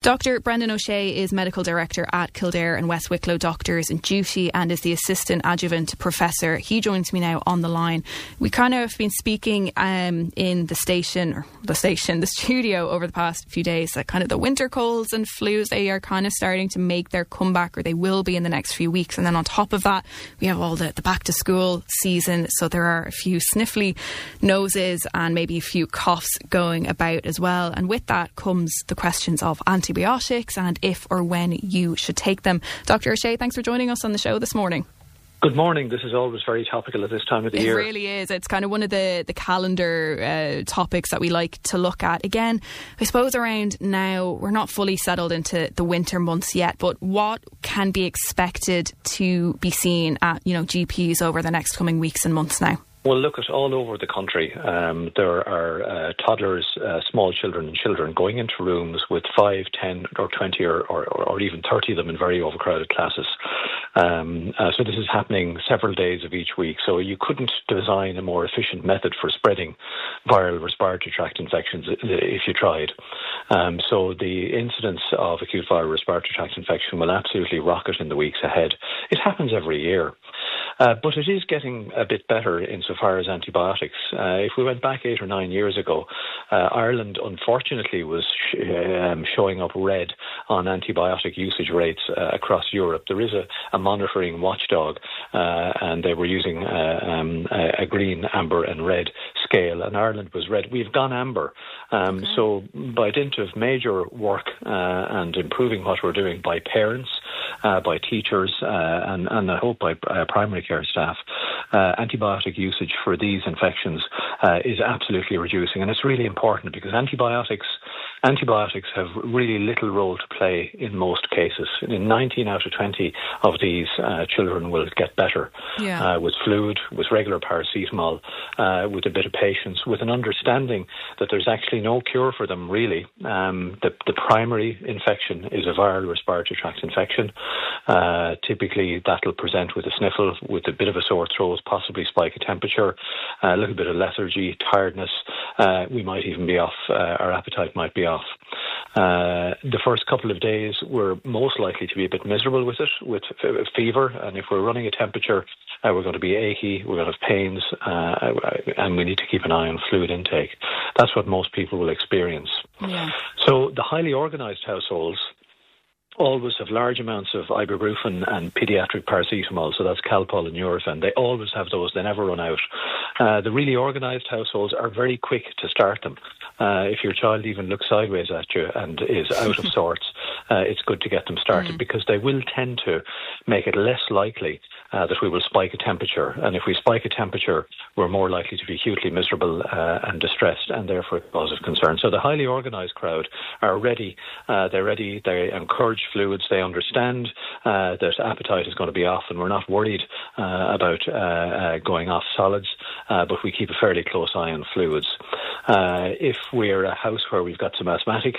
Dr. Brendan O'Shea is Medical Director at Kildare and West Wicklow Doctors in Duty and is the Assistant Adjuvant Professor. He joins me now on the line. We kind of have been speaking in the studio over the past few days that kind of the winter colds and flus, they are kind of starting to make their comeback, or they will be in the next few weeks. And then on top of that, we have all the back to school season. So there are a few sniffly noses and maybe a few coughs going about as well. And with that comes the questions of antibiotics and if or when you should take them. Dr. O'Shea, thanks for joining us on the show this morning. Good morning. This is always very topical at this time of the year. It really is. It's kind of one of the calendar topics that we like to look at. Again, I suppose around now, we're not fully settled into the winter months yet, but what can be expected to be seen at, GPs over the next coming weeks and months now? Well, look, at all over the country, there are toddlers, small children and children going into rooms with 5, 10 or 20 or even 30 of them in very overcrowded classes. So this is happening several days of each week. So you couldn't design a more efficient method for spreading viral respiratory tract infections if you tried. So the incidence of acute viral respiratory tract infection will absolutely rocket in the weeks ahead. It happens every year. But it is getting a bit better insofar as antibiotics. If we went back 8 or 9 years ago, Ireland unfortunately was showing up red on antibiotic usage rates across Europe. There is a monitoring watchdog, and they were using a green, amber and red scale, and Ireland was red. We've gone amber. So by dint of major work and improving what we're doing by parents, by teachers, and I hope by primary care staff, antibiotic usage for these infections is absolutely reducing. And it's really important because antibiotics have really little role to play in most cases. In 19 out of 20 of these children will get better with fluid, with regular paracetamol, with a bit of patience, with an understanding that there's actually no cure for them really. The primary infection is a viral respiratory tract infection. Typically that'll present with a sniffle, with a bit of a sore throat, possibly spike of temperature, a little bit of lethargy, tiredness. We might even be off, our appetite might be off. The first couple of days we're most likely to be a bit miserable with it, with fever, and if we're running a temperature, we're going to be achy, we're going to have pains, and we need to keep an eye on fluid intake. That's what most people will experience. Yeah. So the highly organised households always have large amounts of ibuprofen and paediatric paracetamol, so that's Calpol and Nurofen. They always have those, they never run out. The really organised households are very quick to start them. If your child even looks sideways at you and is out of sorts, it's good to get them started because they will tend to make it less likely that we will spike a temperature. And if we spike a temperature, we're more likely to be acutely miserable and distressed, and therefore a cause of concern. So the highly organised crowd are ready. They're ready. They encourage fluids. They understand that appetite is going to be off, and we're not worried about going off solids, but we keep a fairly close eye on fluids. If we're a house where we've got some asthmatic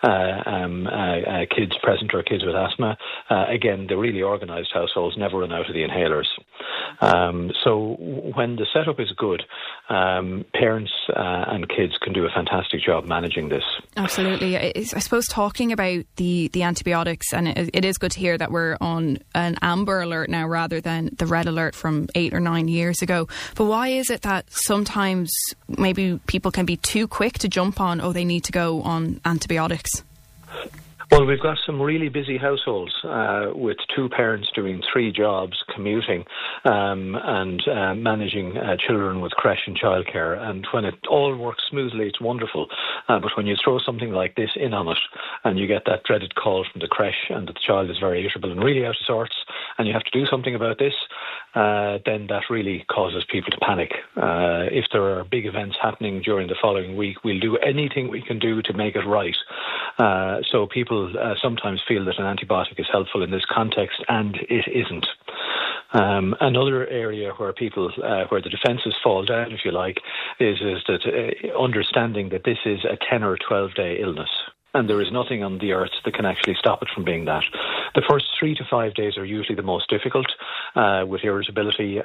kids present or kids with asthma, again, the really organised households never run out of the inhalers. So when the setup is good, parents and kids can do a fantastic job managing this. Absolutely. I suppose talking about the antibiotics, and it is good to hear that we're on an amber alert now rather than the red alert from 8 or 9 years ago. But why is it that sometimes maybe people can be too quick to jump on, they need to go on antibiotics? Well, we've got some really busy households with 2 parents doing 3 jobs, commuting and managing children with creche and childcare. And when it all works smoothly, it's wonderful. But when you throw something like this in on it and you get that dreaded call from the creche and that the child is very irritable and really out of sorts and you have to do something about this, then that really causes people to panic. If there are big events happening during the following week, we'll do anything we can do to make it right. So people sometimes feel that an antibiotic is helpful in this context, and it isn't. Another area where people, where the defences fall down, if you like, is that understanding that this is a 10 or 12-day illness. And there is nothing on the earth that can actually stop it from being that. The first 3 to 5 days are usually the most difficult. with irritability,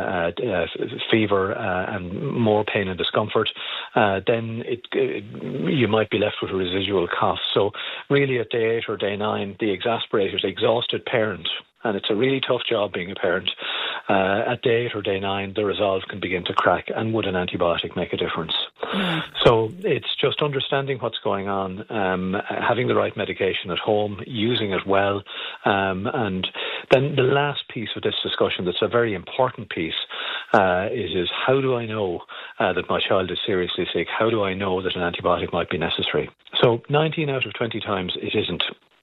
fever, and more pain and discomfort, then you might be left with a residual cough. So really at day 8 or day 9, the exasperated, exhausted parent, and it's a really tough job being a parent, at day 8 or day 9, the resolve can begin to crack, and would an antibiotic make a difference? So it's just understanding what's going on, having the right medication at home, using it well, and then the last piece of this discussion that's a very important piece is how do I know that my child is seriously sick? How do I know that an antibiotic might be necessary? So 19 out of 20 times it isn't.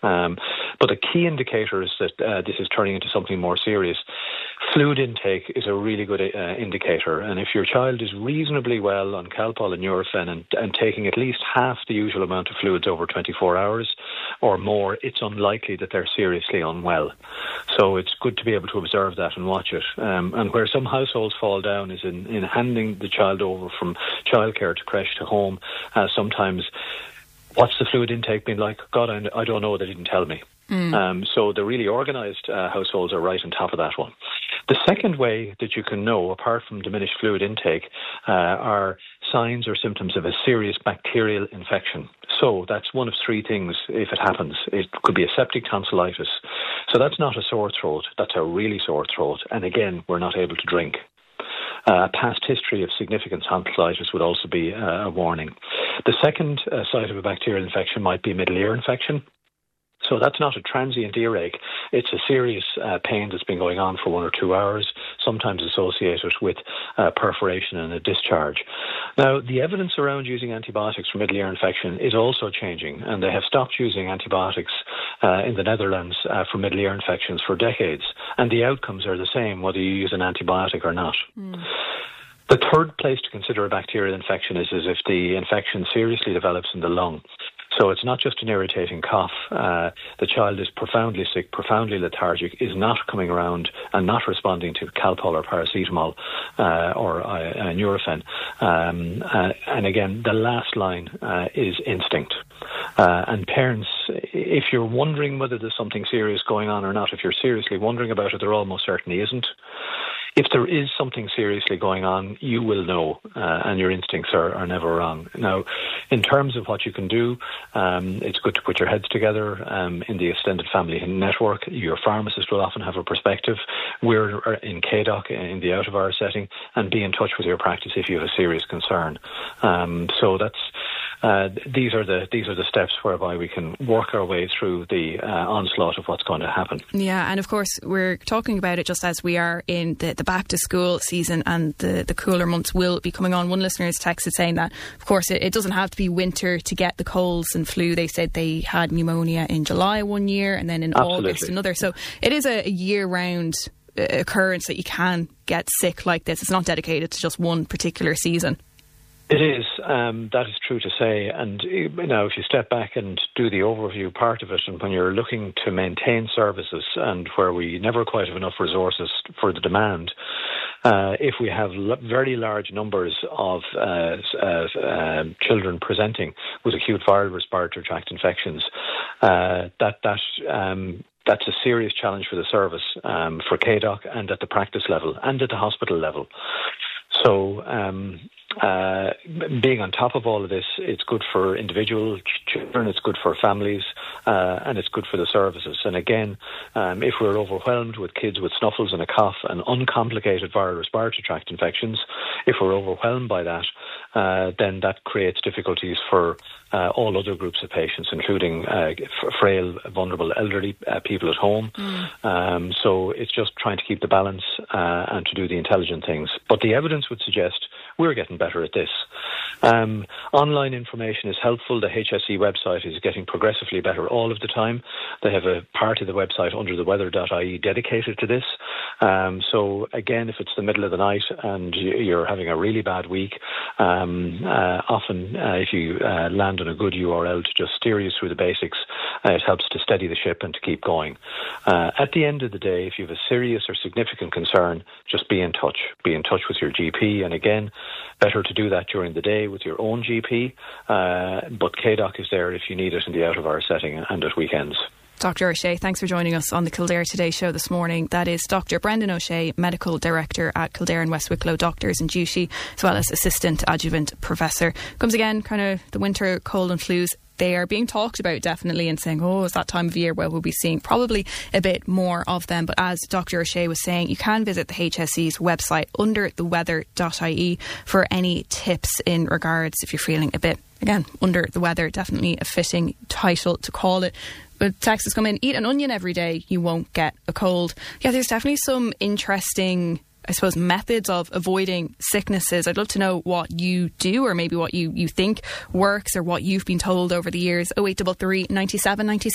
But the key indicator is that this is turning into something more serious. Fluid intake is a really good indicator, and if your child is reasonably well on Calpol and Nurofen and taking at least half the usual amount of fluids over 24 hours or more, it's unlikely that they're seriously unwell. So it's good to be able to observe that and watch it. And where some households fall down is in handing the child over from childcare to creche to home. Sometimes, what's the fluid intake been like? God, I don't know, they didn't tell me. So the really organised households are right on top of that one. The second way that you can know, apart from diminished fluid intake, are signs or symptoms of a serious bacterial infection. So that's one of 3 things if it happens. It could be a septic tonsillitis. So that's not a sore throat, that's a really sore throat. And again, we're not able to drink. Past history of significant tonsillitis would also be a warning. The second site of a bacterial infection might be middle ear infection. So that's not a transient earache. It's a serious pain that's been going on for 1 or 2 hours, sometimes associated with perforation and a discharge. Now, the evidence around using antibiotics for middle ear infection is also changing, and they have stopped using antibiotics in the Netherlands for middle ear infections for decades, and the outcomes are the same whether you use an antibiotic or not. The third place to consider a bacterial infection is if the infection seriously develops in the lung. So it's not just an irritating cough. The child is profoundly sick, profoundly lethargic, is not coming around and not responding to Calpol or paracetamol or Nurofen. And again, the last line is instinct. And parents, if you're wondering whether there's something serious going on or not, if you're seriously wondering about it, there almost certainly isn't. If there is something seriously going on, you will know, and your instincts are never wrong. Now, in terms of what you can do, it's good to put your heads together in the extended family network. Your pharmacist will often have a perspective. We're in KDOC, in the out-of-hours setting, and be in touch with your practice if you have a serious concern. So that's these are the steps whereby we can work our way through the onslaught of what's going to happen. Yeah, and of course we're talking about it just as we are in the back to school season, and the cooler months will be coming on. One listener has texted saying that of course it doesn't have to be winter to get the colds and flu. They said they had pneumonia in July one year and then in August another. So it is a year-round occurrence that you can get sick like this. It's not dedicated to just one particular season. It is. That is true to say. And now, if you step back and do the overview part of it, and when you're looking to maintain services and where we never quite have enough resources for the demand, if we have very large numbers of children presenting with acute viral respiratory tract infections, that's a serious challenge for the service, for KDOC and at the practice level and at the hospital level. So being on top of all of this, it's good for individual children, it's good for families, and it's good for the services. And again, if we're overwhelmed with kids with snuffles and a cough and uncomplicated viral respiratory tract infections, if we're overwhelmed by that, then that creates difficulties for all other groups of patients, including frail, vulnerable elderly people at home. So it's just trying to keep the balance and to do the intelligent things. But the evidence would suggest we're getting better at this. Online information is helpful. The HSE website is getting progressively better all of the time. They have a part of the website under the weather.ie dedicated to this. So again, if it's the middle of the night and you're having a really bad week, often if you land on a good URL to just steer you through the basics, it helps to steady the ship and to keep going. At the end of the day, if you have a serious or significant concern, just be in touch. Be in touch with your GP, and again, better to do that during the day with your own GP, but KDOC is there if you need it in the out-of-hours setting and at weekends. Dr. O'Shea, thanks for joining us on the Kildare Today show this morning. That is Dr. Brendan O'Shea, Medical Director at Kildare and West Wicklow Doctors in Duty, as well as Assistant Adjuvant Professor. Comes again, kind of the winter cold and flus. They are being talked about definitely and saying, oh, it's that time of year where we'll be seeing probably a bit more of them. But as Dr. O'Shea was saying, you can visit the HSE's website under theweather.ie for any tips in regards if you're feeling a bit, again, under the weather. Definitely a fitting title to call it. But texts has come in, eat an onion every day, you won't get a cold. Yeah, there's definitely some interesting, I suppose, methods of avoiding sicknesses. I'd love to know what you do, or maybe what you think works, or what you've been told over the years. 0833 97 97